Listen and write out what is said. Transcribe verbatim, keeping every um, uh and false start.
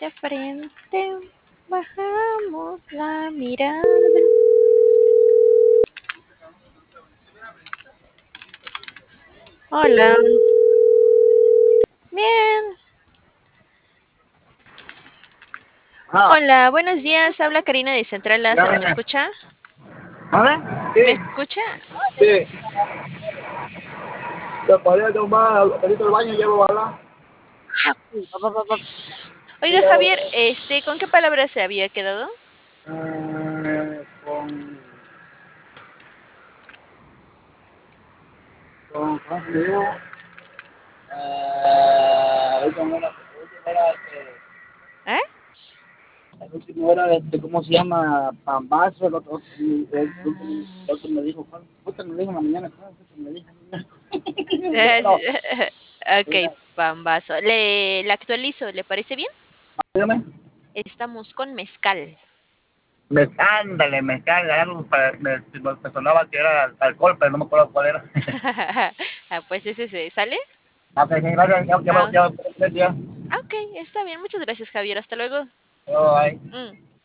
frente a frente, bajamos la mirada. Hola. Bien. Ah, Hola, buenos días. Habla Karina de Central Lázaro. ¿Me dígame. escucha? ¿Vale? ¿Me Sí, escucha? sí. Yo podría tomar el perito del baño y llevo bala. Oiga, Javier, este, ¿con qué palabra se había quedado? Eh, con. Con. ¿Cómo se digo? Eh, el último era. El último era. eh, ¿Eh? El último era este, ¿cómo se llama? Pambazo. El otro, el, el, último- Ah. el otro me dijo, ¿cuál? Puta, me dijo en la mañana, ¿cuál? Puta, me dijo en la mañana. Eh, No, Ok, pambazo. Le, la actualizo, ¿le parece bien? dígame. Estamos con mezcal. Me, ándale, me carga algo, para, me, me, me sonaba que era alcohol, pero no me acuerdo cuál era. Ah, pues ese se sale. Ok, sí, gracias, ya, ya, Ah, ya, ya, ya. ah, ok, está bien. Muchas gracias, Javier. Hasta luego. Bye. Mm.